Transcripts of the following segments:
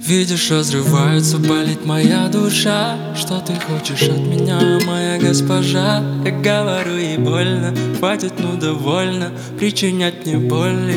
Видишь, разрывается, болит моя душа. Что ты хочешь от меня, моя госпожа? Я говорю, ей больно, хватит, ну довольно причинять мне боли.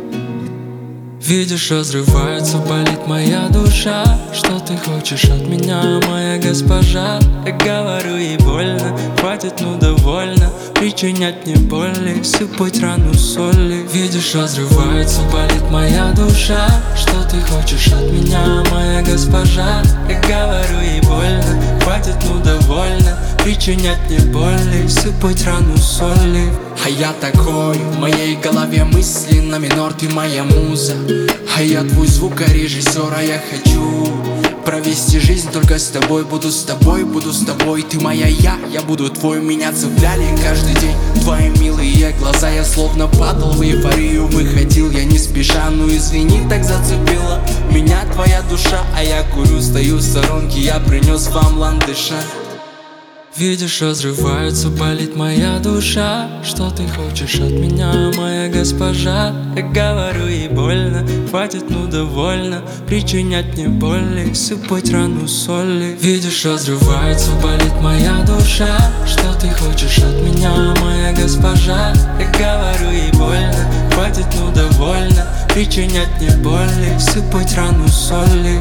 Видишь, разрывается, болит моя душа. Что ты хочешь от меня, моя госпожа? Я говорю, ей больно, хватит, ну довольно причинять мне боли, сыпать рану соли. Видишь, разрывается, болит моя душа. Что ты хочешь от меня, моя госпожа? Я говорю, ей больно, хватит, ну довольно причинять мне боли, сыпать рану соли. А я такой, в моей голове мысли на минор, ты моя муза. А я твой звукорежиссер, а я хочу провести жизнь только с тобой. Буду с тобой, буду с тобой, ты моя я буду твой. Меня цепляли каждый день твои милые глаза. Я словно падал в эйфорию, выходил я не спеша. Ну извини, так зацепила меня твоя душа. А я курю, стою в сторонке, я принес вам ландыша. Видишь, разрывается, болит моя душа. Что ты хочешь от меня, моя госпожа? Я говорю, ей больно, хватит, ну довольно причинять мне боли, сыпать рану соли. Видишь, разрывается, болит моя душа. Что ты хочешь от меня, моя госпожа? Я говорю, ей больно, хватит, ну довольно причинять мне боли, сыпать рану соли.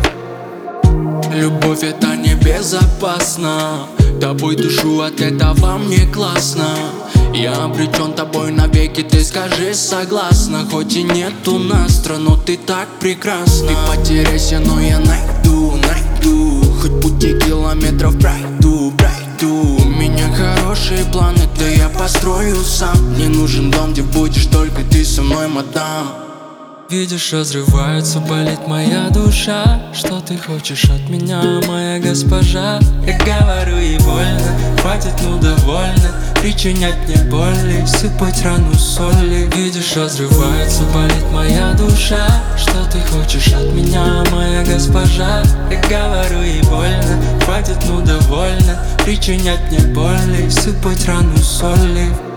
Любовь это не безопасно, тобой душу, от этого мне классно. Я обречен тобой навеки, ты скажи согласна. Хоть и нету настро, но ты так прекрасна. Ты потеряйся, но я найду. Хоть пути километров пройду. У меня хорошие планы, да я построю сам. Мне нужен дом, где будешь только ты со мной, мадам. Видишь, разрывается, болит моя душа. Что ты хочешь от меня, моя госпожа? Я говорю, ей больно, хватит, ну довольно причинять мне боли, сыпать рану соли. Видишь, разрывается, болит моя душа. Что ты хочешь от меня, моя госпожа? Я говорю, ей больно, хватит, ну довольно причинять мне боли, сыпать рану соли.